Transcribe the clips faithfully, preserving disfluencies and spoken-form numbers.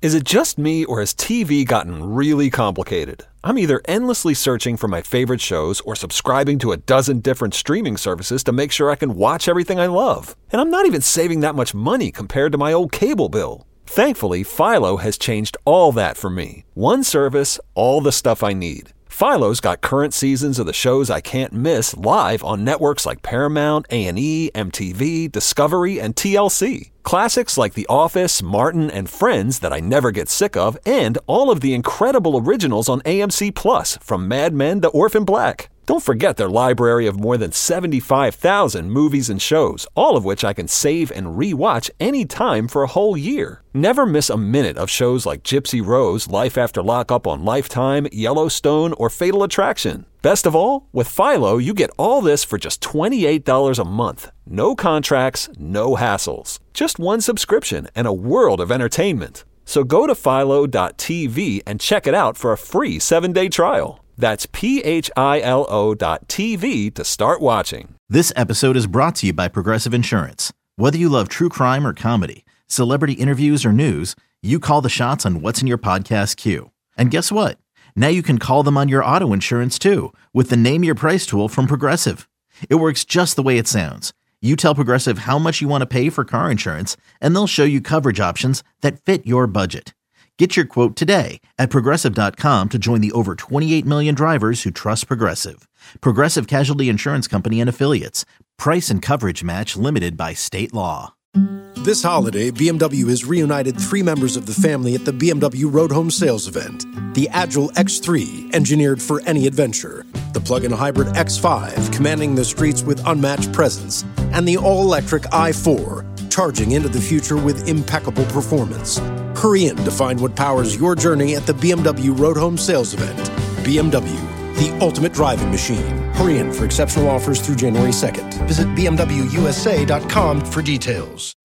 Is it just me, or has T V gotten really complicated? I'm either endlessly searching for my favorite shows or subscribing to a dozen different streaming services to make sure I can watch everything I love. And I'm not even saving that much money compared to my old cable bill. Thankfully, Philo has changed all that for me. One service, all the stuff I need. Philo's got current seasons of the shows I can't miss live on networks like Paramount, A and E, M T V, Discovery, and T L C. Classics like The Office, Martin, and Friends that I never get sick of, and all of the incredible originals on A M C Plus, from Mad Men to Orphan Black. Don't forget their library of more than seventy-five thousand movies and shows, all of which I can save and re-watch anytime for a whole year. Never miss a minute of shows like Gypsy Rose, Life After Lockup on Lifetime, Yellowstone, or Fatal Attraction. Best of all, with Philo, you get all this for just twenty-eight dollars a month. No contracts, no hassles. Just one subscription and a world of entertainment. So go to philo dot t v and check it out for a free seven-day trial. That's P H I L O dot T V to start watching. This episode is brought to you by Progressive Insurance. Whether you love true crime or comedy, celebrity interviews or news, you call the shots on what's in your podcast queue. And guess what? Now you can call them on your auto insurance too with the Name Your Price tool from Progressive. It works just the way it sounds. You tell Progressive how much you want to pay for car insurance, and they'll show you coverage options that fit your budget. Get your quote today at Progressive dot com to join the over twenty-eight million drivers who trust Progressive. Progressive Casualty Insurance Company and Affiliates. Price and coverage match limited by state law. This holiday, B M W has reunited three members of the family at the B M W Road Home Sales event. The Agile X three, engineered for any adventure. The plug-in hybrid X five, commanding the streets with unmatched presence. And the all-electric i four, charging into the future with impeccable performance. Hurry in to find what powers your journey at the B M W Road Home Sales event. B M W, the ultimate driving machine. Hurry in for exceptional offers through January second. Visit b m w u s a dot com for details.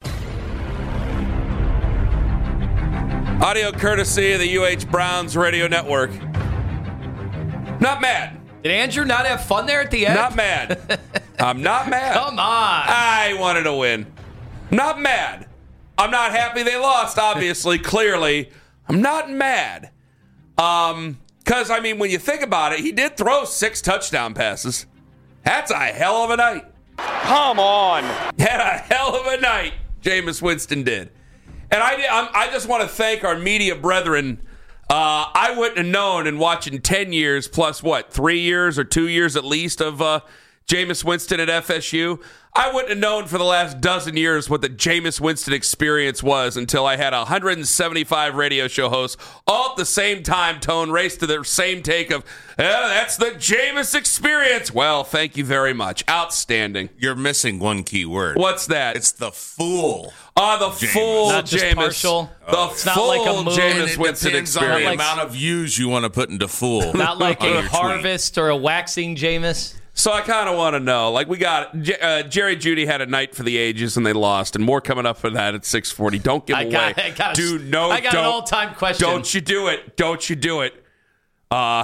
Audio courtesy of the U H Browns Radio Network. Not mad. Did Andrew not have fun there at the end? Not mad. I'm not mad. Come on. I wanted to win. Not mad. I'm not happy they lost, obviously, clearly. I'm not mad. Um, because, I mean, when you think about it, he did throw six touchdown passes. That's a hell of a night. Come on. Had a hell of a night, Jameis Winston did. And I, I'm, I just want to thank our media brethren. Uh, I wouldn't have known in watching ten years plus, what, three years or two years at least of uh, Jameis Winston at F S U. I wouldn't have known for the last dozen years what the Jameis Winston experience was until I had one hundred seventy-five radio show hosts all at the same time tone race to the same take of, eh, that's the Jameis experience. Well, thank you very much. Outstanding. You're missing one key word. What's that? It's the fool. Ah, the Jameis. full Not just Jameis. partial. The Oh. It's full not like a move. Jameis It Winston depends experience. on the Like- amount of views you want to put into fool. Not like on a your tweet. harvest or a waxing Jameis. So I kind of want to know, like we got, J- uh, Jerry Judy had a night for the ages and they lost, and more coming up for that at six forty. Don't give I away. got, I got, Dude, no, I got don't, an all-time question. Don't you do it. Don't you do it. Uh,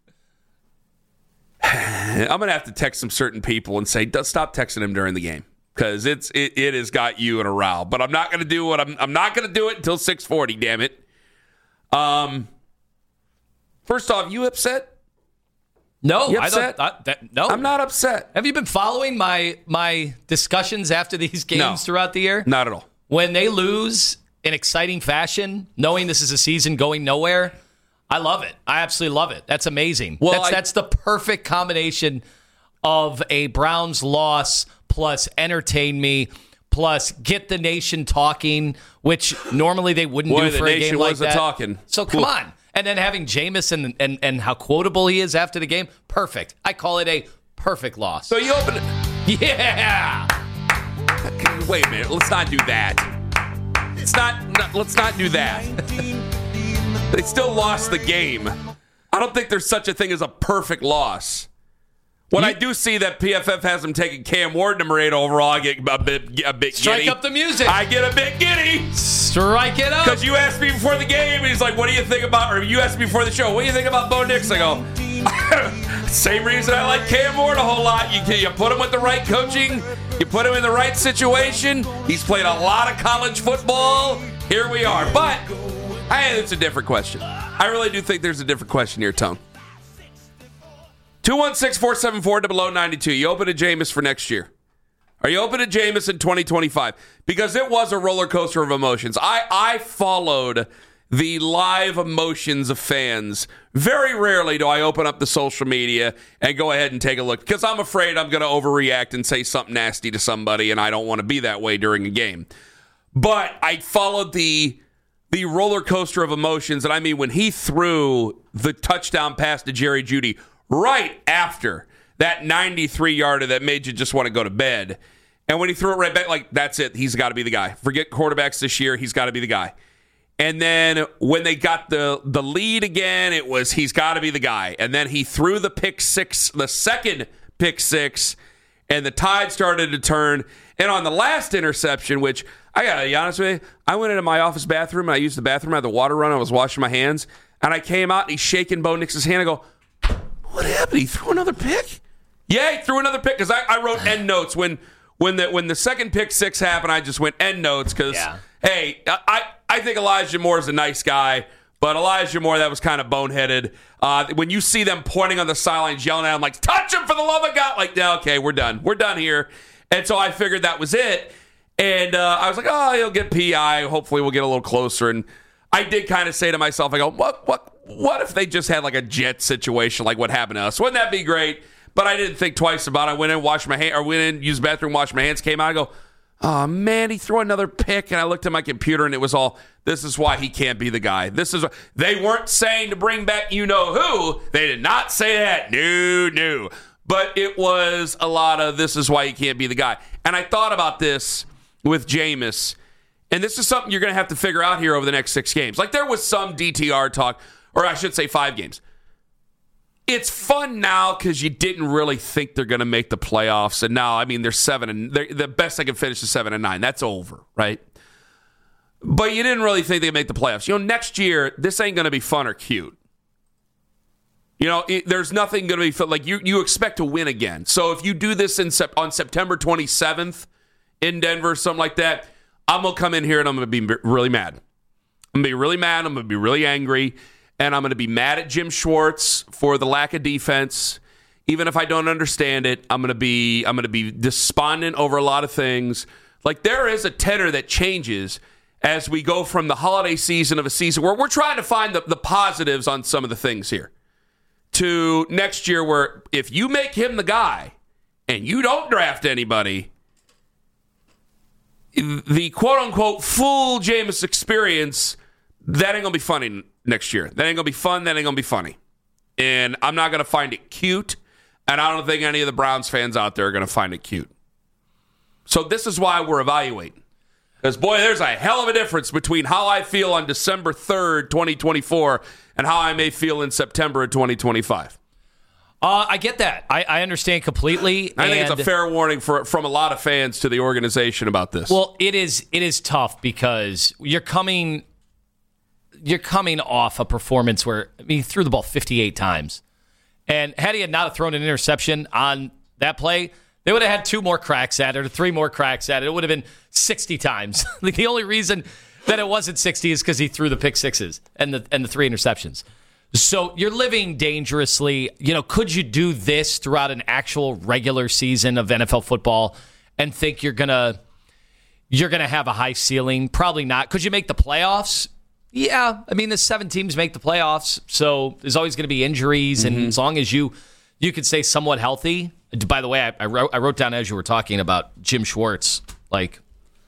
I'm going to have to text some certain people and say, stop texting him during the game, because it's it, it has got you in a row. But I'm not going to do what I'm, I'm not going to do it until six forty, damn it. Um, First off, you upset? No, You I don't. upset? I, that, no, I'm not upset. Have you been following my my discussions after these games No. throughout the year? Not at all. When they lose in exciting fashion, knowing this is a season going nowhere, I love it. I absolutely love it. That's amazing. Well, that's I- that's the perfect combination of a Browns loss plus entertain me plus get the nation talking, which normally they wouldn't Boy, do the for a nation game like was a that. talking. So come on. And then having Jameis and, and, and how quotable he is after the game, perfect. I call it a perfect loss. So you open it. Yeah. Okay, wait a minute. Let's not do that. Let's not, not. Let's not do that. They still lost the game. I don't think there's such a thing as a perfect loss. When You- I do see that P F F has him taking Cam Ward number eight overall, I get a bit, a bit Strike giddy. up the music. I get a bit giddy. Strike it up. Because you asked me before the game, and he's like, what do you think about, or you asked me before the show, what do you think about Bo Nix? I go, same reason I like Cam Ward a whole lot. You, you put him with the right coaching, you put him in the right situation. He's played a lot of college football. Here we are. But I think it's a different question. I really do think there's a different question here, Tone. two one six, four seven four, double oh nine two. You open to Jameis for next year. Are you open to Jameis in twenty twenty-five? Because it was a roller coaster of emotions. I, I followed the live emotions of fans. Very rarely do I open up the social media and go ahead and take a look because I'm afraid I'm going to overreact and say something nasty to somebody, and I don't want to be that way during a game. But I followed the the roller coaster of emotions, and I mean when he threw the touchdown pass to Jerry Jeudy right after that ninety-three yarder that made you just want to go to bed. And when he threw it right back, like, that's it. He's got to be the guy. Forget quarterbacks this year. He's got to be the guy. And then when they got the, the lead again, it was he's got to be the guy. And then he threw the pick six, the second pick six, and the tide started to turn. And on the last interception, which I got to be honest with you, I went into my office bathroom, and I used the bathroom. I had the water run. I was washing my hands. And I came out, and he's shaking Bo Nix's hand. I go, what happened? He threw another pick? Yeah, he threw another pick because I, I wrote end notes when when the when the second pick six happened. I just went end notes because yeah. hey, I I think Elijah Moore is a nice guy, but Elijah Moore, that was kind of boneheaded. Uh, when you see them pointing on the sidelines, yelling at him like, "Touch him for the love of God!" Like, yeah, okay, we're done, we're done here. And so I figured that was it, and uh, I was like, oh, he'll get P I. Hopefully, we'll get a little closer. And I did kind of say to myself, I go, what what. What if they just had like a jet situation like what happened to us? Wouldn't that be great? But I didn't think twice about it. I went in, washed my hands, or went in, used the bathroom, washed my hands, came out, I go, oh man, he threw another pick. And I looked at my computer and it was all, this is why he can't be the guy. This is, they weren't saying to bring back you know who. They did not say that. No, no. But it was a lot of, this is why he can't be the guy. And I thought about this with Jameis. And this is something you're going to have to figure out here over the next six games. Like there was some D T R talk. Or I should say five games. It's fun now because you didn't really think they're going to make the playoffs. And now, I mean, they're seven and they're, the best they can finish is seven and nine. That's over, right? But you didn't really think they'd make the playoffs. You know, next year, this ain't going to be fun or cute. You know, it, there's nothing going to be fun. Like, you, you expect to win again. So if you do this in sep- on September twenty-seventh in Denver, something like that, I'm going to come in here and I'm going to be really mad. I'm going to be really mad. I'm going to be really angry. And I'm going to be mad at Jim Schwartz for the lack of defense. Even if I don't understand it, I'm going to be I'm going to be despondent over a lot of things. Like there is a tenor that changes as we go from the holiday season of a season where we're trying to find the, the positives on some of the things here to next year where if you make him the guy and you don't draft anybody, the quote-unquote full Jameis experience, that ain't going to be funny next year. That ain't going to be fun. That ain't going to be funny. And I'm not going to find it cute. And I don't think any of the Browns fans out there are going to find it cute. So this is why we're evaluating. Because, boy, there's a hell of a difference between how I feel on December third, twenty twenty-four, and how I may feel in September of twenty twenty-five. Uh, I get that. I, I understand completely. I think and it's a fair warning for, from a lot of fans to the organization about this. Well, it is it is tough because you're coming... You're coming off a performance where I mean, he threw the ball fifty-eight times. And had he had not thrown an interception on that play, they would have had two more cracks at it or three more cracks at it. It would have been sixty times. Like the only reason that it wasn't sixty is because he threw the pick sixes and the and the three interceptions. So you're living dangerously. You know, could you do this throughout an actual regular season of N F L football and think you're gonna you're gonna have a high ceiling? Probably not. Could you make the playoffs? Yeah, I mean, the seven teams make the playoffs, so there's always going to be injuries, and mm-hmm. as long as you you could stay somewhat healthy. By the way, I, I, wrote, I wrote down as you were talking about Jim Schwartz, like,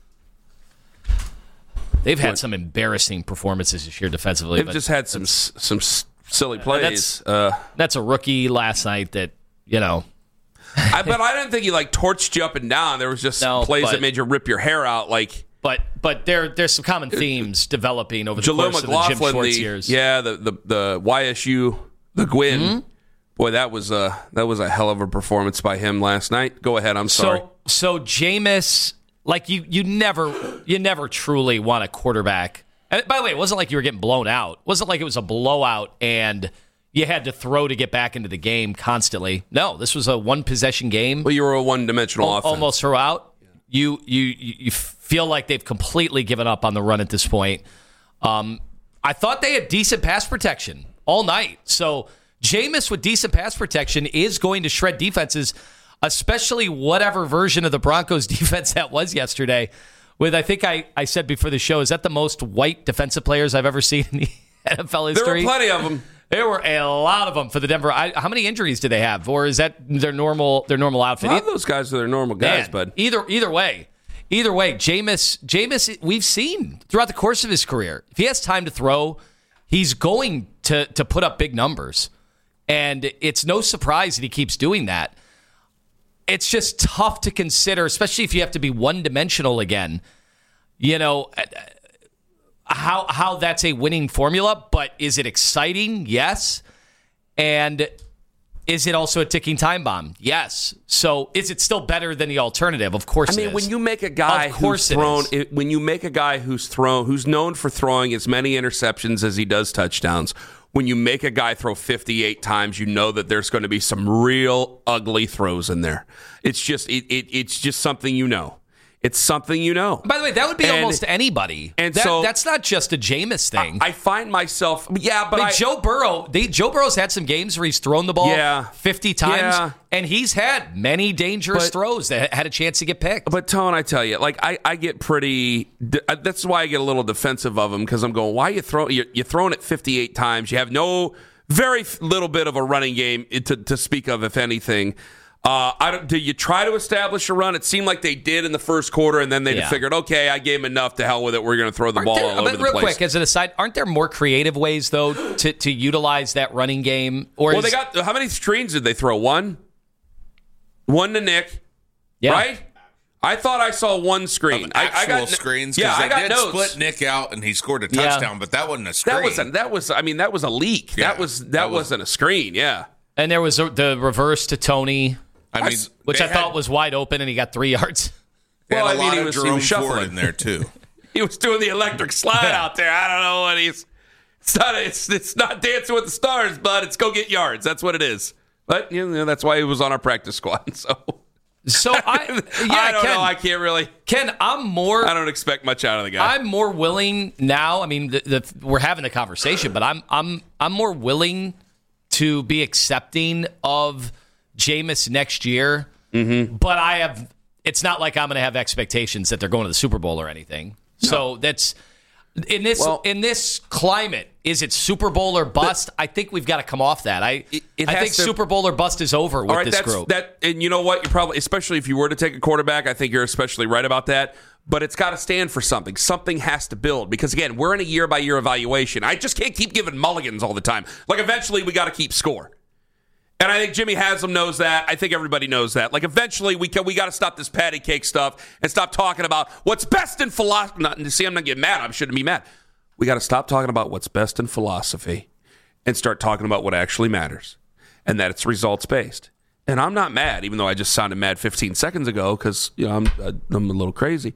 they've had what? some embarrassing performances this year defensively. They've but just had some some silly plays. That's, uh, that's a rookie last night that, you know. I, but I didn't think he, like, torched you up and down. There was just no, plays but, that made you rip your hair out, like... But but there there's some common themes developing over the Jaleel course McLaughlin, of the Jim Schwartz the, years. Yeah, the, the the Y S U, the Gwyn. Mm-hmm. Boy, that was a that was a hell of a performance by him last night. Go ahead, I'm sorry. So so Jameis, like you you never you never truly want a quarterback. And by the way, it wasn't like you were getting blown out. It wasn't like it was a blowout and you had to throw to get back into the game constantly. No, this was a one possession game. Well, you were a one dimensional offense almost throughout. You you you feel like they've completely given up on the run at this point. Um, I thought they had decent pass protection all night. So Jameis with decent pass protection is going to shred defenses, especially whatever version of the Broncos defense that was yesterday. With, I think I, I said before the show, is that the most white defensive players I've ever seen in the N F L history? There were plenty of them. There were a lot of them for the Denver. I, how many injuries do they have, or is that their normal their normal outfit? A lot of those guys are their normal guys, Man, bud. Either either way, either way, Jameis Jameis we've seen throughout the course of his career. If he has time to throw, he's going to to put up big numbers, and it's no surprise that he keeps doing that. It's just tough to consider, especially if you have to be one dimensional again. You know. How how that's a winning formula, but is it exciting? Yes. And is it also a ticking time bomb? Yes. So is it still better than the alternative? Of course I mean, it is. when you make a guy of course who's thrown, it is. it, when you make a guy who's thrown, who's known for throwing as many interceptions as he does touchdowns, when you make a guy throw fifty-eight times, you know that there's going to be some real ugly throws in there. It's just it, it it's just something you know. It's something you know. By the way, that would be and, almost anybody. And that, so that's not just a Jameis thing. I, I find myself, yeah, but I mean, I, Joe Burrow, they, Joe Burrow's had some games where he's thrown the ball Yeah. fifty times, Yeah. and he's had many dangerous But- throws that had a chance to get picked. But Tone, I tell you, like I, I get pretty. That's why I get a little defensive of him because I'm going, why are you throwing? You're, you're throwing it fifty-eight times. You have no very little bit of a running game to, to speak of, if anything. Uh, I don't, do you try to establish a run? It seemed like they did in the first quarter, and then they Yeah. figured, okay, I gave him enough. To hell with it. We're going to throw the Aren't ball there- all over but the real place. quick, as an aside, aren't there more creative ways though to, to utilize that running game? Or well, is, they got how many screens did they throw? One, one to Nick, yeah. right? I thought I saw one screen. Of I, actual I got screens Yeah, because I they got did notes. split Nick out and he scored a Yeah. touchdown, but that wasn't a screen. That was a, that was. I mean, that was a leak. Yeah, that was that, that was- wasn't a screen. Yeah. And there was a, the reverse to Tony, I mean, which they I thought had- was wide open, and he got three yards. they had Well, a I mean, lot he of was- he Jerome was shuffling. Ford in there too. He was doing the electric slide out there. I don't know what he's. It's not. It's it's not Dancing with the Stars, but it's go get yards. That's what it is. But you know, that's why he was on our practice squad. So So I, yeah, I don't Ken, know. I can't really. Ken, I'm more. I don't expect much out of the guy. I'm more willing now. I mean, the, the, we're having the conversation, but I'm I'm I'm more willing to be accepting of Jameis next year. Mm-hmm. But I have. It's not like I'm going to have expectations that they're going to the Super Bowl or anything. No. So that's in this Well, in this climate. Is it Super Bowl or bust? I think we've got to come off that. I It- it I has think to- Super Bowl or bust is over with All right, this that's group. that. And you know what? You probably, especially if you were to take a quarterback, I think you're especially right about that. But it's got to stand for something. Something has to build because again, we're in a year by year evaluation. I just can't keep giving mulligans all the time. Like eventually, we got to keep score. And I think Jimmy Haslam knows that. I think everybody knows that. Like eventually, we can, we got to stop this patty cake stuff and stop talking about what's best in philosophy. See, I'm not getting mad. I shouldn't be mad. We got to stop talking about what's best in philosophy and start talking about what actually matters, and that it's results based. And I'm not mad, even though I just sounded mad fifteen seconds ago because you know I'm I'm a little crazy.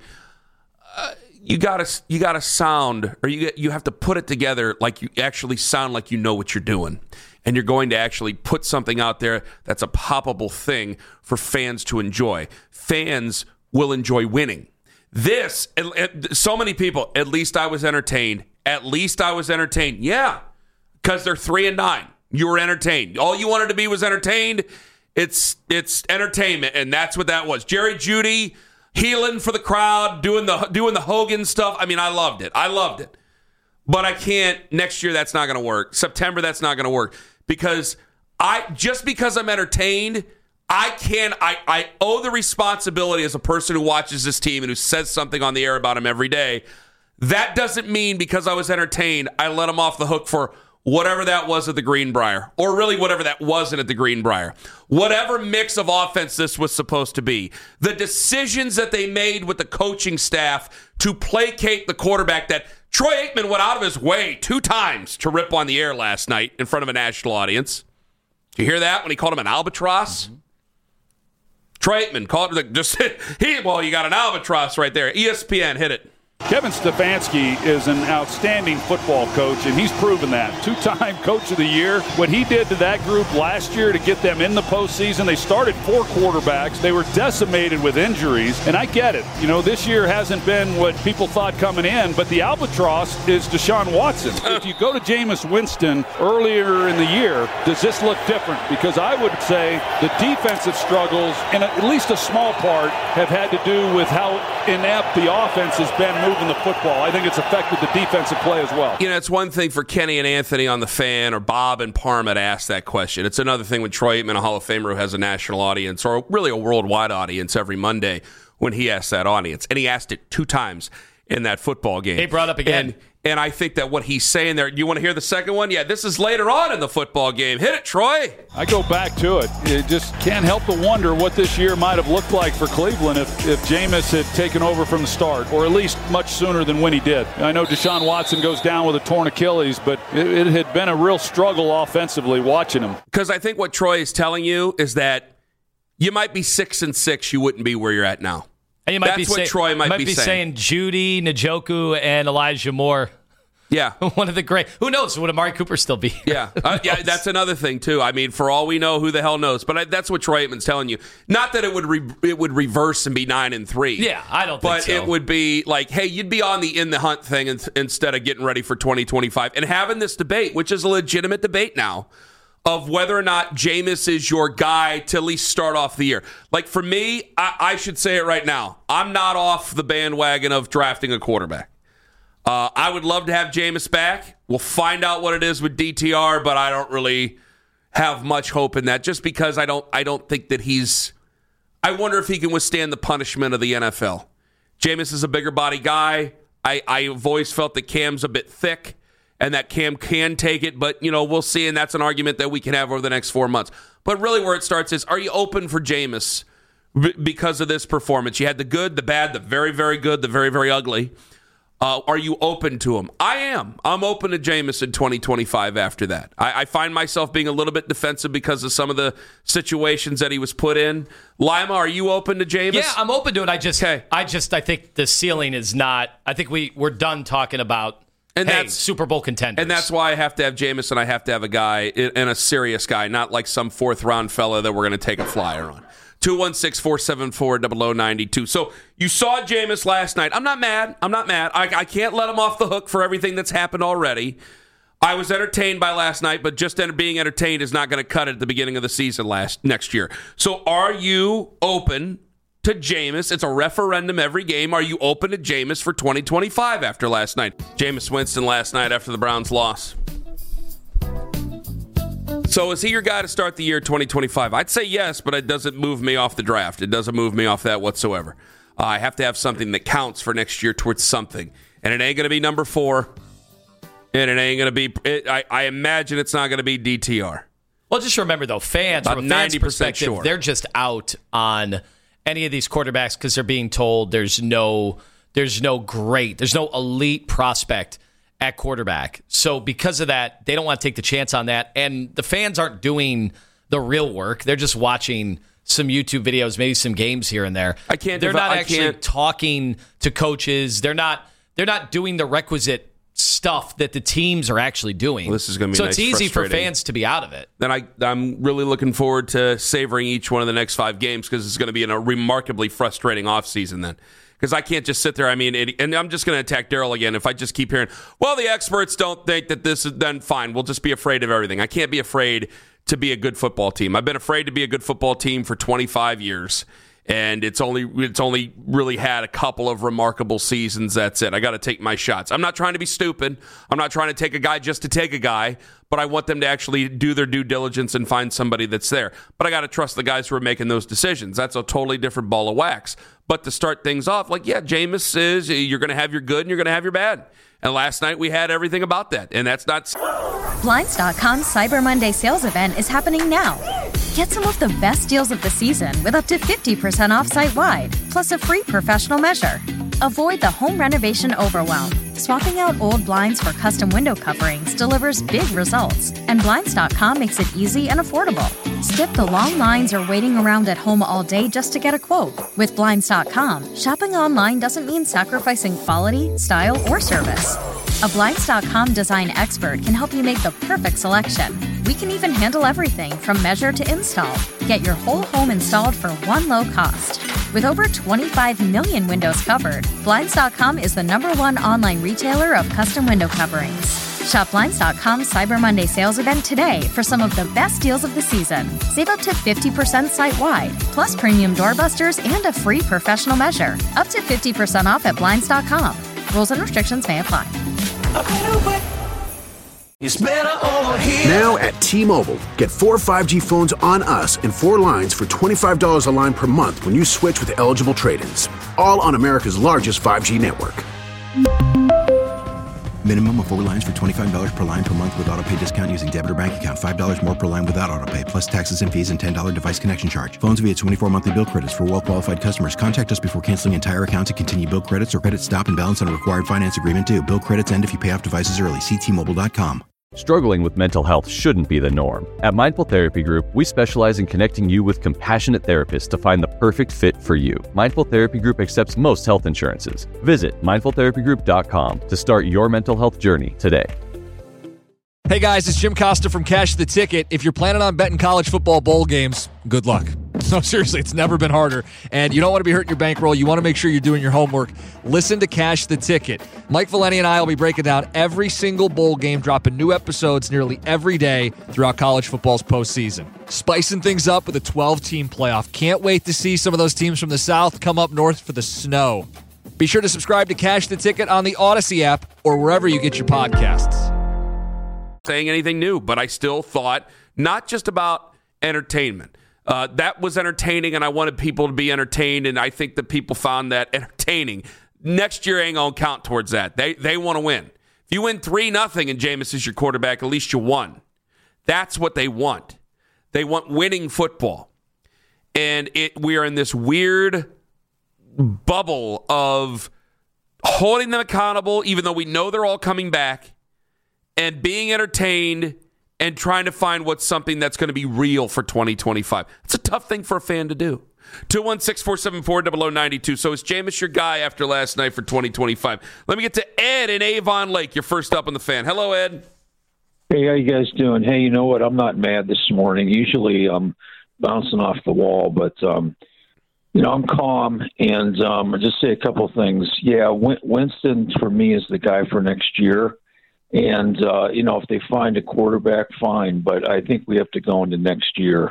Uh, you gotta you gotta sound, or you you have to put it together like you actually sound like you know what you're doing, and you're going to actually put something out there that's a poppable thing for fans to enjoy. Fans will enjoy winning. This, so many people. At least I was entertained. At least I was entertained. Yeah, because they're three and nine. You were entertained. All you wanted to be was entertained. It's it's entertainment, and that's what that was. Jerry Jeudy healing for the crowd, doing the doing the Hogan stuff. I mean, I loved it. I loved it. But I can't. Next year, that's not going to work. September, that's not going to work because I just because I'm entertained. I can I, I owe the responsibility as a person who watches this team and who says something on the air about them every day. That doesn't mean because I was entertained, I let them off the hook for whatever that was at the Greenbrier, or really whatever that wasn't at the Greenbrier. Whatever mix of offense this was supposed to be. The decisions that they made with the coaching staff to placate the quarterback that Troy Aikman went out of his way two times to rip on the air last night in front of a national audience. Did you hear that when he called him an albatross? Mm-hmm. Troy Aikman called it just he. Well, you got an albatross right there. E S P N hit it. Kevin Stefanski is an outstanding football coach, and he's proven that. Two-time Coach of the Year. What he did to that group last year to get them in the postseason, they started four quarterbacks. They were decimated with injuries, and I get it. You know, this year hasn't been what people thought coming in, but the albatross is Deshaun Watson. If you go to Jameis Winston earlier in the year, does this look different? Because I would say the defensive struggles, in at least a small part, have had to do with how inept the offense has been moving the football. I think it's affected the defensive play as well. You know, it's one thing for Kenny and Anthony on The Fan or Bob and Parma to ask that question. It's another thing when Troy Aikman, a Hall of Famer who has a national audience or really a worldwide audience every Monday when he asks that audience. And he asked it two times in that football game. He brought up again. And, and I think that what he's saying there, you want to hear the second one? Yeah, this is later on in the football game. Hit it, Troy. I go back to it. You just can't help but wonder what this year might have looked like for Cleveland if, if Jameis had taken over from the start, or at least much sooner than when he did. I know Deshaun Watson goes down with a torn Achilles, but it, it had been a real struggle offensively watching him. Because I think what Troy is telling you is that you might be six and six, you wouldn't be where you're at now. And you might That's be what say, Troy might, might be, be saying. saying Judy, Njoku, and Elijah Moore. Yeah. One of the great. Who knows? Would Amari Cooper still be here? Yeah. Uh, yeah, that's another thing, too. I mean, for all we know, who the hell knows? But I, that's what Troy Aikman's telling you. Not that it would re- it would reverse and be nine and three. Yeah, I don't think but so. But it would be like, hey, you'd be on the in the hunt thing in- instead of getting ready for twenty twenty-five and having this debate, which is a legitimate debate now, of whether or not Jameis is your guy to at least start off the year. Like, for me, I, I should say it right now. I'm not off the bandwagon of drafting a quarterback. Uh, I would love to have Jameis back. We'll find out what it is with D T R, but I don't really have much hope in that just because I don't I don't think that he's... I wonder if he can withstand the punishment of the N F L. Jameis is a bigger body guy. I, I've always felt that Cam's a bit thick and that Cam can take it, but, you know, we'll see, and that's an argument that we can have over the next four months. But really where it starts is, are you open for Jameis b- because of this performance? You had the good, the bad, the very, very good, the very, very ugly. Uh, are you open to him? I am. I'm open to Jameis in twenty twenty-five after that. I, I find myself being a little bit defensive because of some of the situations that he was put in. Lima, are you open to Jameis? Yeah, I'm open to it. I just, okay. I just, I think the ceiling is not. I think we we're done talking about and hey, that's, Super Bowl contenders. And that's why I have to have Jameis and I have to have a guy and a serious guy, not like some fourth round fella that we're going to take a flyer on. two one six, four seven four, zero zero nine two. So you saw Jameis last night. I'm not mad. I'm not mad. I, I can't let him off the hook for everything that's happened already. I was entertained by last night, but just being entertained is not going to cut it at the beginning of the season last next year. So are you open to Jameis? It's a referendum every game. Are you open to Jameis for twenty twenty-five after last night? Jameis Winston last night after the Browns loss. So is he your guy to start the year twenty twenty-five? I'd say yes, but it doesn't move me off the draft. It doesn't move me off that whatsoever. Uh, I have to have something that counts for next year towards something. And it ain't going to be number four. And it ain't going to be, it, I, I imagine it's not going to be D T R. Well, just remember, though, fans, About from a fan's ninety percent perspective, sure. they're just out on any of these quarterbacks because they're being told there's no, there's no great, there's no elite prospect at quarterback. So because of that, they don't want to take the chance on that. And the fans aren't doing the real work. They're just watching some YouTube videos, maybe some games here and there. I can't. They're dev- not I actually can't. talking to coaches. They're not. They're not doing the requisite stuff that the teams are actually doing. Well, this is gonna be so nice, it's easy for frustrating. fans to be out of it. Then I, I'm really looking forward to savoring each one of the next five games because it's going to be in a remarkably frustrating offseason then. Because I can't just sit there. I mean, it, and I'm just going to attack Daryl again if I just keep hearing, well, the experts don't think that this is, then fine. We'll just be afraid of everything. I can't be afraid to be a good football team. I've been afraid to be a good football team for twenty-five years. And it's only it's only really had a couple of remarkable seasons. That's it. I got to take my shots. I'm not trying to be stupid. I'm not trying to take a guy just to take a guy, but I want them to actually do their due diligence and find somebody that's there. But I got to trust the guys who are making those decisions. That's a totally different ball of wax. But to start things off, like, yeah, Jameis is, you're going to have your good and you're going to have your bad. And last night we had everything about that. And that's not... Blinds dot com's Cyber Monday sales event is happening now. Get some of the best deals of the season with up to fifty percent off site-wide, plus a free professional measure. Avoid the home renovation overwhelm Swapping out old blinds for custom window coverings delivers big results, and Blinds dot com makes it easy and affordable. Skip the long lines or waiting around at home all day just to get a quote. With Blinds dot com, shopping online doesn't mean sacrificing quality, style, or service. A Blinds dot com design expert can help you make the perfect selection. We can even handle everything from measure to install. Get your whole home installed for one low cost. With over twenty-five million windows covered, Blinds dot com is the number one online retailer of custom window coverings. Shop Blinds dot com's Cyber Monday sales event today for some of the best deals of the season. Save up to fifty percent site-wide, plus premium doorbusters and a free professional measure. Up to fifty percent off at Blinds dot com. Rules and restrictions may apply. Now at T-Mobile, get four five G phones on us and four lines for twenty-five dollars a line per month when you switch with eligible trade-ins. All on America's largest five G network. Minimum of four lines for twenty-five dollars per line per month with autopay discount using debit or bank account. five dollars more per line without autopay, plus taxes and fees and ten dollars device connection charge. Phones via twenty-four monthly bill credits for well-qualified customers. Contact us before canceling entire account to continue bill credits or credit stop and balance on a required finance agreement due. Bill credits end if you pay off devices early. See T Mobile dot com. Struggling with mental health shouldn't be the norm. At Mindful Therapy Group, we specialize in connecting you with compassionate therapists to find the perfect fit for you. Mindful Therapy Group accepts most health insurances. Visit mindful therapy group dot com to start your mental health journey today. Hey guys, it's Jim Costa from Cash the Ticket. If you're planning on betting college football bowl games, good luck. No, seriously, it's never been harder. And you don't want to be hurting your bankroll. You want to make sure you're doing your homework. Listen to Cash the Ticket. Mike Valeni and I will be breaking down every single bowl game, dropping new episodes nearly every day throughout college football's postseason. Spicing things up with a twelve-team playoff. Can't wait to see some of those teams from the South come up north for the snow. Be sure to subscribe to Cash the Ticket on the Odyssey app or wherever you get your podcasts. Saying anything new, but I still thought not just about entertainment. Uh, that was entertaining, and I wanted people to be entertained, and I think that people found that entertaining. Next year ain't going to count towards that. They they want to win. If you win three nothing and Jameis is your quarterback, at least you won. That's what they want. They want winning football. And it we are in this weird bubble of holding them accountable, even though we know they're all coming back, and being entertained and trying to find what's something that's going to be real for twenty twenty-five. It's a tough thing for a fan to do. two one six, four seven four, zero zero nine two. So is Jameis your guy after last night for twenty twenty-five? Let me get to Ed in Avon Lake. You're first up on the fan. Hello, Ed. Hey, how you guys doing? Hey, you know what? I'm not mad this morning. Usually I'm bouncing off the wall, but, um, you know, I'm calm. And um, I'll just say a couple things. Yeah, Win- Winston, for me, is the guy for next year. And, uh, you know, if they find a quarterback, fine. But I think we have to go into next year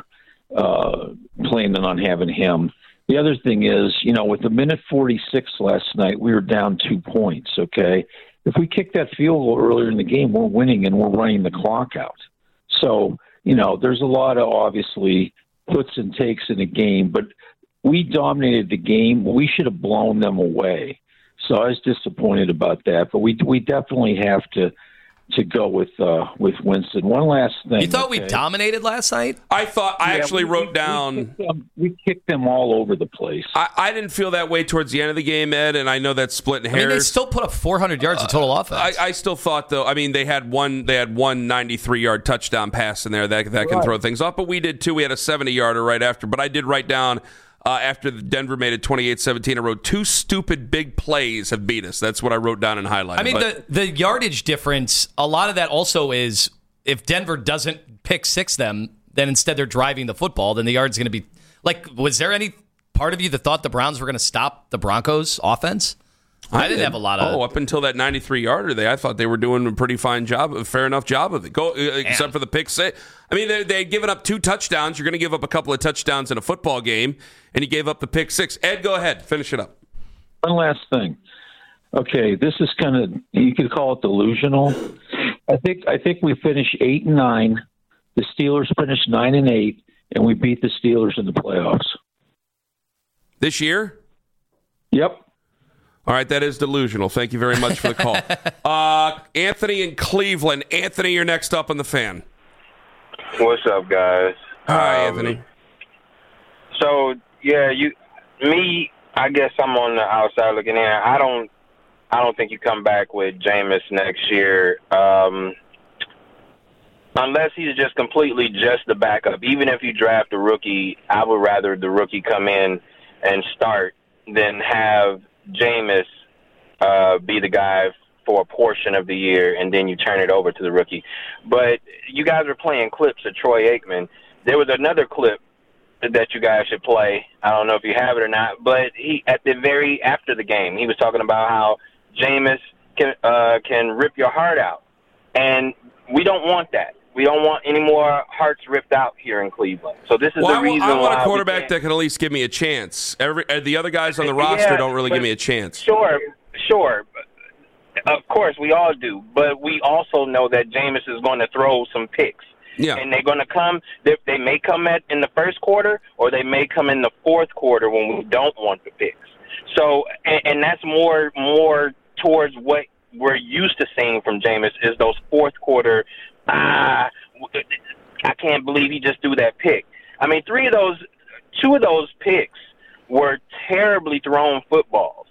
uh, planning on having him. The other thing is, you know, with the minute forty-six last night, we were down two points, okay? If we kick that field goal earlier in the game, we're winning and we're running the clock out. So, you know, there's a lot of, obviously, puts and takes in a game. But we dominated the game. We should have blown them away. So I was disappointed about that. But we we definitely have to – to go with uh, with Winston. One last thing. You thought okay? we dominated last night? I thought I yeah, actually we, wrote we, down. We kicked, them, we kicked them all over the place. I, I didn't feel that way towards the end of the game, Ed, and I know that's splitting hairs. I mean, they still put up four hundred yards of total offense. I, I still thought, though. I mean, they had one. They had one ninety-three yard touchdown pass in there that that can right. throw things off. But we did too. We had a seventy yarder right after. But I did write down. Uh, after Denver made it twenty-eight seventeen, I wrote, two stupid big plays have beat us. That's what I wrote down and highlighted. I mean, but, the, the yardage difference, a lot of that also is if Denver doesn't pick six them, then instead they're driving the football, then the yard's going to be... Like, was there any part of you that thought the Browns were going to stop the Broncos' offense? I, I didn't did. have a lot of... Oh, up until that ninety-three yarder, they I thought they were doing a pretty fine job, a fair enough job of it. Go, except for the pick six. I mean, they they given up two touchdowns. You're going to give up a couple of touchdowns in a football game, and you gave up the pick six. Ed, go ahead. Finish it up. One last thing. Okay, this is kind of, you could call it delusional. I think I think we finished eight and nine. The Steelers finished nine and eight, and we beat the Steelers in the playoffs. This year? Yep. All right, that is delusional. Thank you very much for the call. uh, Anthony in Cleveland. Anthony, you're next up on the fan. What's up, guys? Hi, um, Anthony. So, yeah, you, me, I guess I'm on the outside looking in. I don't, I don't think you come back with Jameis next year. Um, unless he's just completely just the backup. Even if you draft a rookie, I would rather the rookie come in and start than have Jameis uh, be the guy for a portion of the year, and then you turn it over to the rookie. But you guys are playing clips of Troy Aikman. There was another clip that you guys should play. I don't know if you have it or not, but he at the very after the game, he was talking about how Jameis can uh, can rip your heart out, and we don't want that. We don't want any more hearts ripped out here in Cleveland. So this is well, the reason why I want why a quarterback that can at least give me a chance. Every uh, the other guys on the Yeah, roster don't really but- give me a chance. Sure, sure. Of course, we all do. But we also know that Jameis is going to throw some picks. Yeah. And they're going to come, they, they may come at in the first quarter, or they may come in the fourth quarter when we don't want the picks. So, and, and that's more more towards what we're used to seeing from Jameis is those fourth quarter, ah, I can't believe he just threw that pick. I mean, three of those, two of those picks were terribly thrown footballs,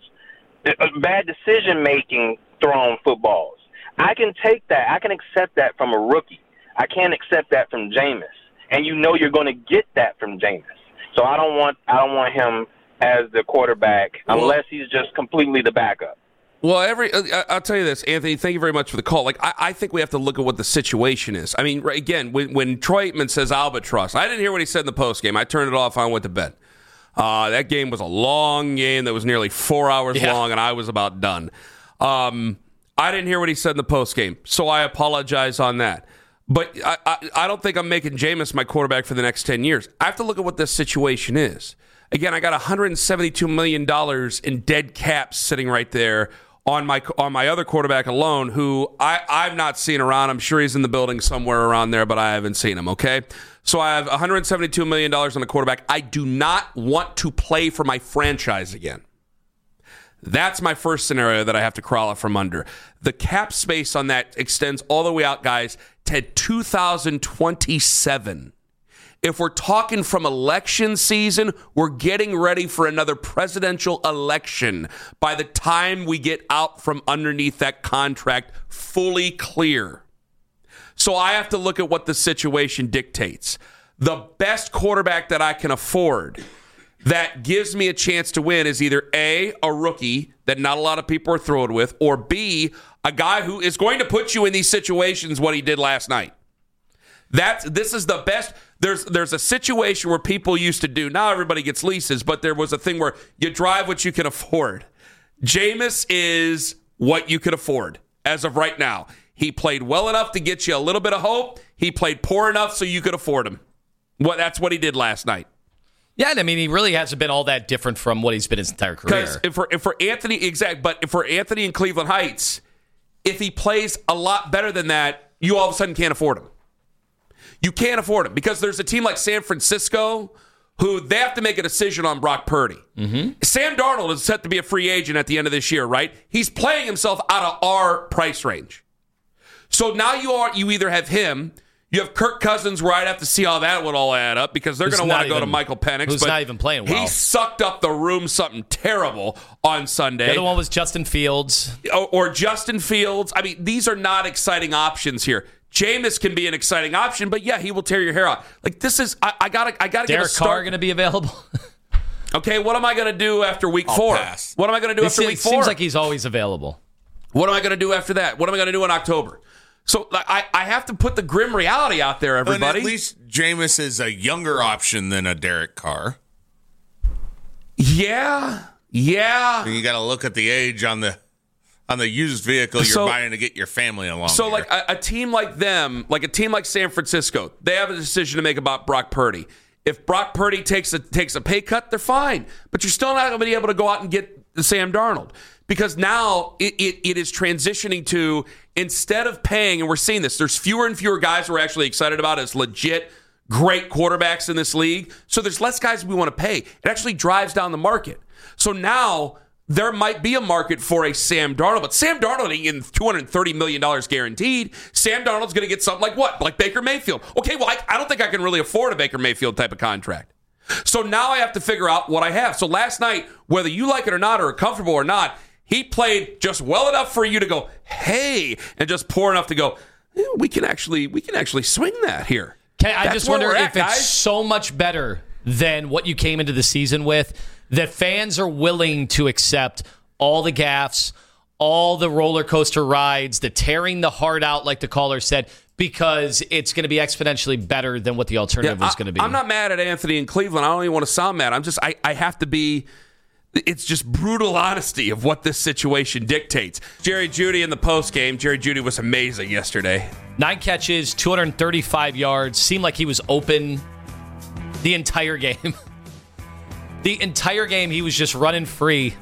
bad decision-making thrown footballs. I can take that. I can accept that from a rookie. I can't accept that from Jameis, and you know you're going to get that from Jameis. So I don't want I don't want him as the quarterback unless he's just completely the backup. Well, every uh, I'll tell you this, Anthony. Thank you very much for the call. Like, I, I think we have to look at what the situation is. I mean, right, again, when, when Troy Aikman says albatross, I didn't hear what he said in the post game. I turned it off. I went to bed. Uh, that game was a long game that was nearly four hours Yeah. long, and I was about done. Um, I didn't hear what he said in the post game, so I apologize on that. But I, I, I don't think I'm making Jameis my quarterback for the next ten years. I have to look at what this situation is. Again, I got one hundred seventy-two million dollars in dead caps sitting right there on my on my other quarterback alone, who I, I've not seen around. I'm sure he's in the building somewhere around there, but I haven't seen him, okay? So I have one hundred seventy-two million dollars on a quarterback. I do not want to play for my franchise again. That's my first scenario that I have to crawl out from under. The cap space on that extends all the way out, guys, to two thousand twenty-seven. If we're talking from election season, we're getting ready for another presidential election by the time we get out from underneath that contract fully clear. So I have to look at what the situation dictates. The best quarterback that I can afford that gives me a chance to win is either A, a rookie that not a lot of people are thrilled with, or B, a guy who is going to put you in these situations what he did last night. That's this is the best. There's there's a situation where people used to do, now everybody gets leases, but there was a thing where you drive what you can afford. Jameis is what you could afford as of right now. He played well enough to get you a little bit of hope. He played poor enough so you could afford him. Well, that's what he did last night. Yeah, and I mean, he really hasn't been all that different from what he's been his entire career. Because if for, if for Anthony, exact, but if for Anthony in Cleveland Heights, if he plays a lot better than that, you all of a sudden can't afford him. You can't afford him because there's a team like San Francisco who they have to make a decision on Brock Purdy. Mm-hmm. Sam Darnold is set to be a free agent at the end of this year, right? He's playing himself out of our price range. So now you are you either have him. You have Kirk Cousins, where I'd have to see how that would all add up because they're going to want to go to Michael Penix. Who's but not even playing well. He sucked up the room something terrible on Sunday. The other one was Justin Fields. Or, or Justin Fields. I mean, these are not exciting options here. Jameis can be an exciting option, but yeah, he will tear your hair out. Like this is, I, I gotta, I gotta get a Derek start. Carr going to be available. Okay, what am I going to do after week I'll four? pass. What am I going to do It after se- week four? Seems like he's always available. What am I going to do after that? What am I going to do in October? So like, I, I have to put the grim reality out there, everybody. And at least Jameis is a younger option than a Derek Carr. Yeah, yeah. And you got to look at the age on the on the used vehicle you're So- buying to get your family along. So, here. like a, a team like them, like a team like San Francisco, they have a decision to make about Brock Purdy. If Brock Purdy takes a takes a pay cut, they're fine. But you're still not going to be able to go out and get Sam Darnold because now it, it, it is transitioning to instead of paying, and we're seeing this, there's fewer and fewer guys we're actually excited about as legit great quarterbacks in this league. So there's less guys we want to pay. It actually drives down the market. So now there might be a market for a Sam Darnold, but Sam Darnold ain't getting two hundred thirty million dollars guaranteed. Sam Darnold's going to get something like what? Like Baker Mayfield. Okay, well, I, I don't think I can really afford a Baker Mayfield type of contract. So now I have to figure out what I have. So last night, whether you like it or not or are comfortable or not, He played just well enough for you to go, hey, and just poor enough to go, eh, we can actually we can actually swing that here. Can, I That's just where wonder we're if at, it's guys. so much better than what you came into the season with, that fans are willing to accept all the gaffes, all the roller coaster rides, the tearing the heart out, like the caller said, because it's going to be exponentially better than what the alternative Yeah, was going to be. I'm not mad at Anthony in Cleveland. I don't even want to sound mad. I'm just, I, I have to be, it's just brutal honesty of what this situation dictates. Jerry Jeudy in the postgame. Jerry Jeudy was amazing yesterday. Nine catches, two hundred thirty-five yards. Seemed like he was open the entire game. The entire game, he was just running free.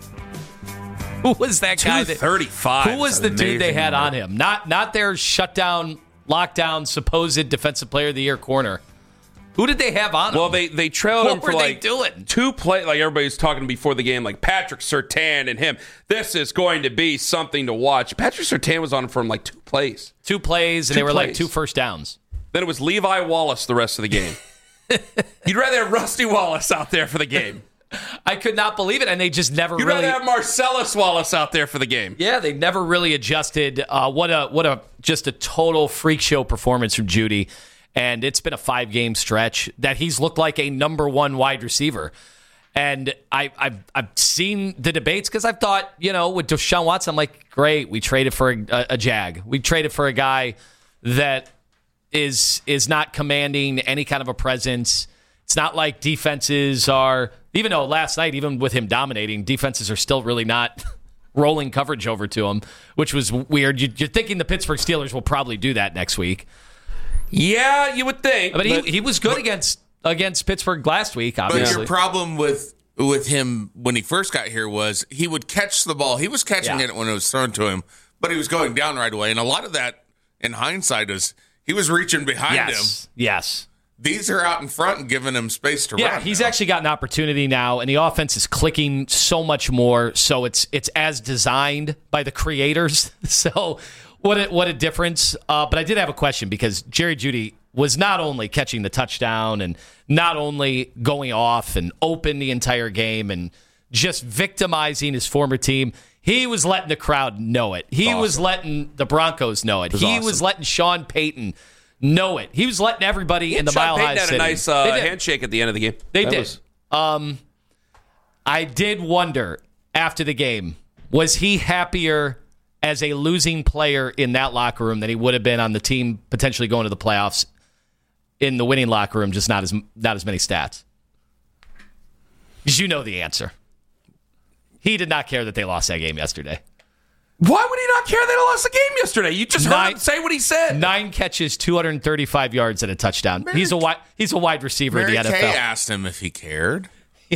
Who was that guy? two thirty-five. Who was the dude they had on him? Not not their shutdown, lockdown, supposed defensive player of the year corner. Who did they have on him? Well, they they trailed what him for were like they doing? two play. Like everybody was talking before the game, like Patrick Surtain and him. This is going to be something to watch. Patrick Surtain was on him for like two plays. Two plays, and Two they were like plays. two first downs. Then it was Levi Wallace the rest of the game. You'd rather have Rusty Wallace out there for the game. I could not believe it, and they just never You'd really. rather have Marcellus Wallace out there for the game. Yeah, they never really adjusted. Uh, what a what a just a total freak show performance from Jeudy, and it's been a five game stretch that he's looked like a number one wide receiver. And I, I've I've seen the debates because I've thought, you know, with Deshaun Watson, I'm like, great, we traded for a, a, a jag, we traded for a guy that is is not commanding any kind of a presence. It's not like defenses are, even though last night, even with him dominating, defenses are still really not rolling coverage over to him, which was weird. You- You're thinking the Pittsburgh Steelers will probably do that next week. Yeah, you would think. But he, But- he was good but- against against Pittsburgh last week, But obviously. your problem with with him when he first got here was he would catch the ball. He was catching Yeah. it when it was thrown to him, but he was going down right away. And a lot of that, in hindsight, is he was reaching behind him. yes, yes. These are out in front and giving him space to Yeah, run. he's now. actually got an opportunity now, and the offense is clicking so much more. So it's it's as designed by the creators. So what a, what a difference. Uh, but I did have a question because Jerry Jeudy was not only catching the touchdown and not only going off and open the entire game and just victimizing his former team. He was letting the crowd know it. He Awesome. was letting the Broncos know it. was He awesome. was letting Sean Payton know it. He was letting everybody in the Sean Mile Payton High had City. a nice uh, They did. handshake at the end of the game. They That did. was- Um, I did wonder after the game, was he happier as a losing player in that locker room than he would have been on the team potentially going to the playoffs in the winning locker room, just not as not as many stats? Because you know the answer. He did not care that they lost that game yesterday. Why would he not care they lost the game yesterday? You just Nine- heard him say what he said. Nine catches, two hundred thirty-five yards, and a touchdown. he's a wide he's a wide receiver Mary in the Kay N F L. asked him if he cared.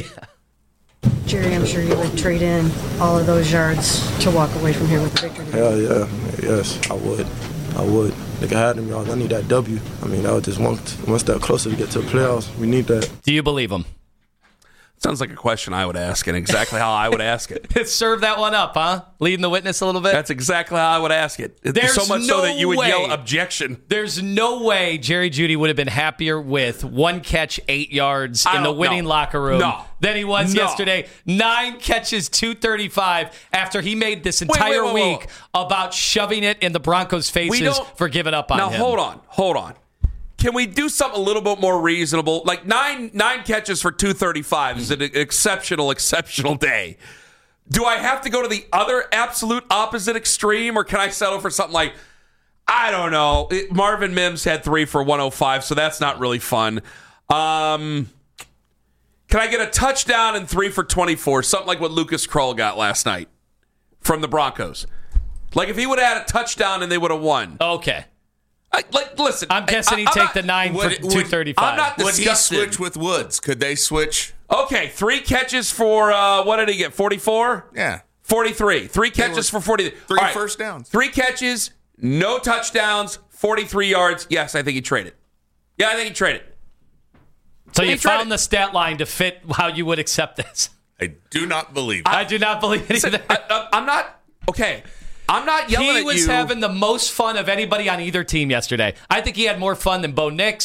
Jerry, I'm sure you would trade in all of those yards to walk away from here with the victory. Hell yeah, yes, I would. I would. They can have them, y'all. I need that W. I mean, that was just one, one step closer to get to the playoffs. We need that. Do you believe him? Sounds like a question I would ask, and exactly how I would ask it. Serve that one up, huh? Leading the witness a little bit? That's exactly how I would ask it. There's so much no so that you would way. yell objection. There's no way Jerry Jeudy would have been happier with one catch, eight yards I in the don't winning know. locker room No. than he was No. yesterday. Nine catches, two thirty-five, after he made this Wait, wait, entire wait, wait, week about shoving it in the Broncos' faces don't- for giving up on now, him. hold on. Hold on. Can we do something a little bit more reasonable? Like nine nine catches for two thirty-five is an exceptional, exceptional day. Do I have to go to the other absolute opposite extreme, or can I settle for something like, I don't know, it, Marvin Mims had three for one oh five, so that's not really fun. Um, can I get a touchdown and three for twenty-four, something like what Lucas Krull got last night from the Broncos? Like if he would have had a touchdown and they would have won. Okay. I, like, listen, I'm guessing he'd I- I'm take not- the nine Would- for would- two thirty-five. I'm not Would he disgusted. switch with Woods? Could they switch? Okay, three catches for, uh, what did he get, forty-four? Yeah. forty-three. Three catches were for forty. three All right, first downs. Three catches, no touchdowns, forty-three yards. Yes, I think he traded. Yeah, I think he traded. So He you tried found it. the stat line to fit how you would accept this. I do not believe I, it. do not believe it Listen, either. I, I, I'm not, okay, I'm not yelling He at was you. having the most fun of anybody on either team yesterday. I think he had more fun than Bo Nix.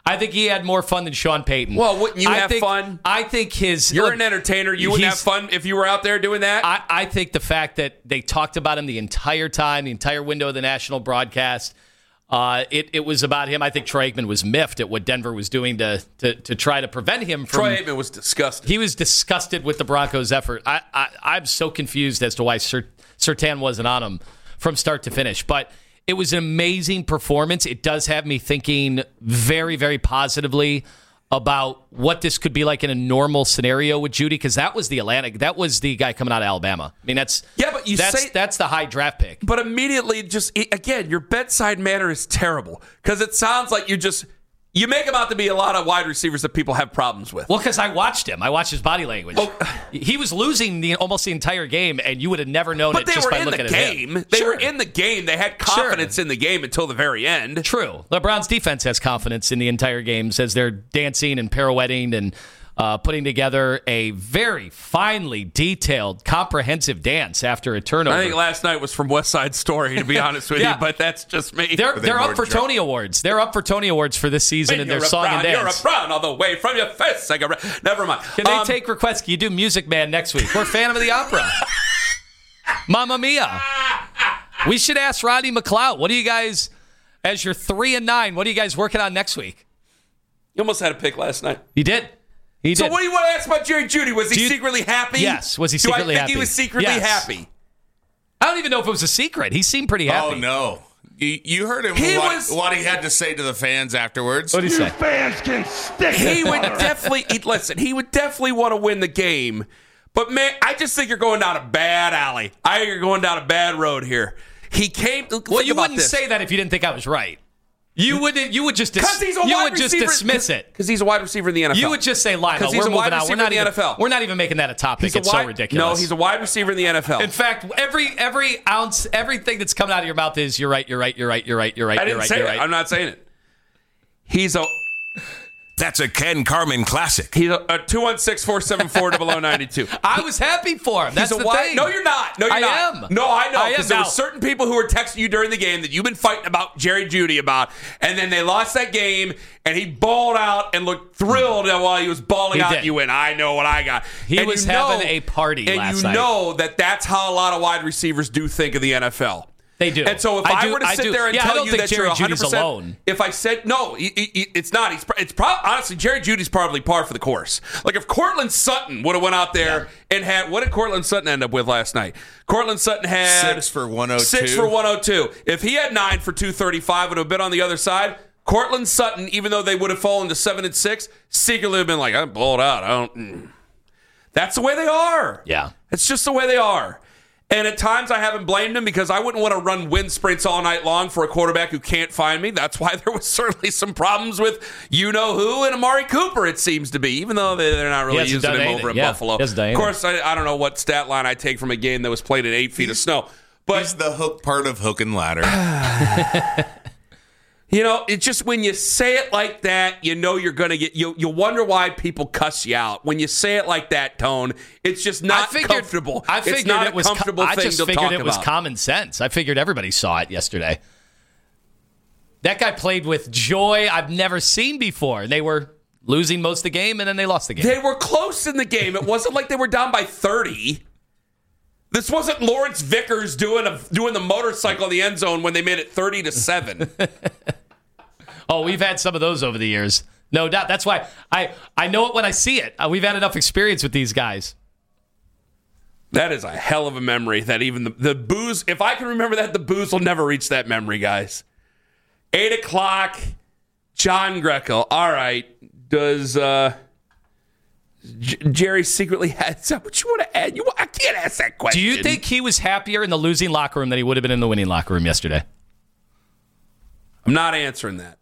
I think he had more fun than Sean Payton. Well, wouldn't you I have think, fun? I think his... You're look, an entertainer. You wouldn't have fun if you were out there doing that? I, I think the fact that they talked about him the entire time, the entire window of the national broadcast, uh, it, it was about him. I think Troy Aikman was miffed at what Denver was doing to to, to try to prevent him from... Troy Aikman was disgusted. He was disgusted with the Broncos' effort. I, I, I'm so confused as to why Sir, Surtain wasn't on him from start to finish. But it was an amazing performance. It does have me thinking very, very positively about what this could be like in a normal scenario with Jeudy, because that was the Atlantic. That was the guy coming out of Alabama. I mean, that's yeah, but you that's, say that's the high draft pick. But immediately, just again, your bedside manner is terrible because it sounds like you just you make him out to be a lot of wide receivers that people have problems with. Well, because I watched him, I watched his body language. Oh. He was losing the almost the entire game, and you would have never known but it just by looking at him. But they were in the game. They sure. were in the game. They had confidence sure. in the game until the very end. True. The Browns' defense has confidence in the entire game as they're dancing and pirouetting and uh, putting together a very finely detailed, comprehensive dance after a turnover. I think last night was from West Side Story, to be honest with yeah. you, but that's just me. They're, they're up for Tony Awards. They're up for Tony Awards for this season in their song brown, and dance. You're a brown all the way from your face. Like a, never mind. Can they um, take requests? Can you do Music Man next week? We're Phantom of the Opera. Mamma Mia. We should ask Rodney McLeod. What do you guys, as you're three and nine, what are you guys working on next week? You almost had a pick last night. You did. He so did. what do you want to ask about Jerry Jeudy? Was he you, secretly happy? Yes. Was he secretly happy? Do I think happy? he was secretly yes. happy? I don't even know if it was a secret. He seemed pretty happy. Oh, no. You, you heard him he what, was, what he had to say to the fans afterwards. What did he say? Fans can stick He would definitely, listen, he would definitely want to win the game. But, man, I just think you're going down a bad alley. I think you're going down a bad road here. He came. Well, you wouldn't this. say that if you didn't think I was right. You would you would just dis- he's a you wide would just receiver, dismiss it because he's a wide receiver in the N F L. You would just say, "Lionel, he's we're a moving wide on. receiver We're not in the even, N F L. We're not even making that a topic. He's a it's wide, so ridiculous." No, he's a wide receiver in the N F L. In fact, every every ounce, everything that's coming out of your mouth is, "You're right. You're right. You're right. You're right. You're right. I didn't you're right, say you're it. right." I'm not saying it. He's a. That's a Ken Carman classic. He's a, a two one six, four seven four, zero zero nine two. I was happy for him. That's He's a the wide, thing. No, you're not. No, you're I not. am. No, I know. Because there now. were certain people who were texting you during the game that you've been fighting about Jerry Jeudy about, and then they lost that game, and he balled out and looked thrilled while he was balling he out. Did. You win. I know what I got. He and was you know, having a party and last you night. know that that's how a lot of wide receivers do think of the N F L. They do. And so if I, I do, were to I sit do. there and yeah, tell I don't you think that Jerry you're one hundred Judy's percent alone. If I said no, he, he, it's not. He's it's probably honestly Jerry Judy's probably par for the course. Like if Cortland Sutton would have went out there yeah. and had what did Cortland Sutton end up with last night? Cortland Sutton had six for one oh two. Six for one oh two. If he had nine for two thirty-five, would have been on the other side. Cortland Sutton, even though they would have fallen to seven and six, secretly have been like, I'm balled out. I don't. Mm. That's the way they are. Yeah, it's just the way they are. And at times I haven't blamed him because I wouldn't want to run wind sprints all night long for a quarterback who can't find me. That's why there was certainly some problems with you-know-who and Amari Cooper, it seems to be, even though they're not really using him anything. over at yeah, Buffalo. Of course, I, I don't know what stat line I take from a game that was played in eight feet of snow. But he's the hook part of hook and ladder. You know, it's just when you say it like that, you know you're going to get, you you wonder why people cuss you out. When you say it like that, Tone, it's just not I figured, comfortable. I figured it's not it a was comfortable com- thing I just to figured talk it was about. common sense. I figured everybody saw it yesterday. That guy played with joy I've never seen before. They were losing most of the game, and then they lost the game. They were close in the game. It wasn't like they were down by thirty. This wasn't Lawrence Vickers doing a, doing the motorcycle in the end zone when they made it thirty to seven. Oh, we've had some of those over the years. No doubt. That's why I, I know it when I see it. Uh, we've had enough experience with these guys. That is a hell of a memory that even the, the booze, if I can remember that, the booze will never reach that memory, guys. Eight o'clock, John Greco. All right. Does uh, J- Jerry secretly have, is that what you want to add? You, I can't ask that question. Do you think he was happier in the losing locker room than he would have been in the winning locker room yesterday? I'm not answering that.